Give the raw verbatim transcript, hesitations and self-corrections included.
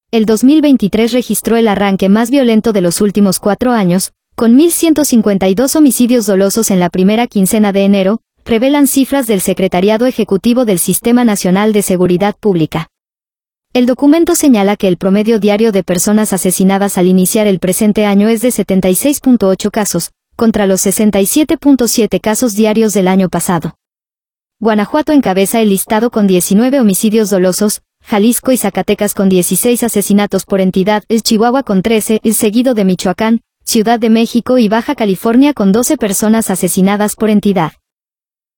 el dos mil veintitrés registró el arranque más violento de los últimos cuatro años, con mil ciento cincuenta y dos homicidios dolosos en la primera quincena de enero, revelan cifras del Secretariado Ejecutivo del Sistema Nacional de Seguridad Pública. El documento señala que el promedio diario de personas asesinadas al iniciar el presente año es de setenta y seis punto ocho casos, contra los sesenta y siete punto siete casos diarios del año pasado. Guanajuato encabeza el listado con diecinueve homicidios dolosos, Jalisco y Zacatecas con dieciséis asesinatos por entidad, el Chihuahua con trece, el seguido de Michoacán, Ciudad de México y Baja California con doce personas asesinadas por entidad.